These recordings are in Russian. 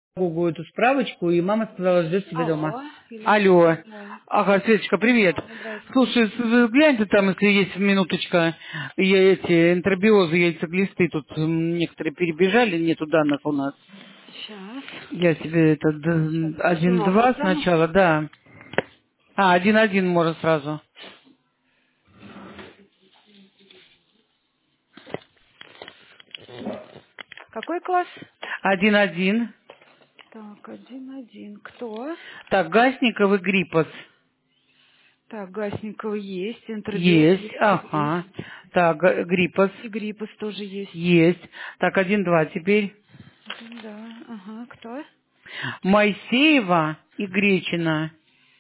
Гугу эту справочку, и мама сказала, ждет тебя дома. Алло, Елена. Алло. Да. Ага, Светочка, привет. Да, здрасте. Слушай, глянь ты там, если есть минуточка, я эти энтеробиозы, яйцеглисты тут некоторые перебежали, нету данных у нас. Сейчас. Я тебе это Сейчас возьму. 1-2 сначала, да. А, 1-1 может сразу. Какой класс? 1-1. Так, 1-1. Кто? Так, Гасников и Гриппос. Так, Гасникова есть, Есть, Энтеробиотик ага. есть. Так, Гриппос. И Гриппус тоже есть. Есть. Так, 1-2 теперь. Да, ага. Кто? Моисеева и Гречина.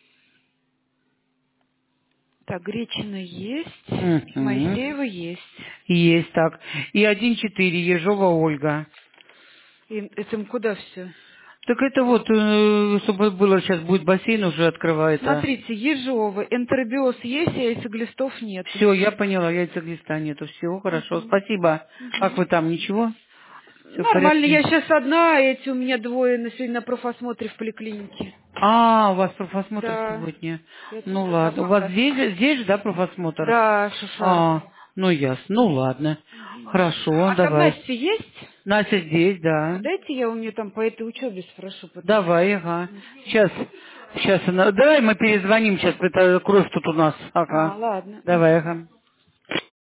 Так, Гречина есть. И Мгм. Моисеева есть. Есть так. И 1-4 Ежова Ольга. И это куда все? Так это вот, чтобы было, сейчас будет бассейн уже открывается. Смотрите, Ежова, энтеробиоз есть, а яйцеглистов нету. Все, я поняла, яйцеглиста нету. Все, хорошо, Мгм. спасибо. Как Мгм. вы там, ничего? Все в Нормально, я порядке? сейчас одна, а эти у меня двое сегодня на профосмотре в поликлинике. А, у вас профосмотр Да, сегодня. я Ну тут одна ладно. У вас пока. здесь же, да, профосмотр? Да, шуша. А, ну ясно. Ну ладно. Мгм. Хорошо, А там давай. Настя есть? Настя здесь, А да. дайте я у нее там по этой учебе спрошу потом. Давай, ага. Сейчас она... Давай мы перезвоним, сейчас это кровь тут у нас. А, Ага. ладно. Давай, Мгм. ага.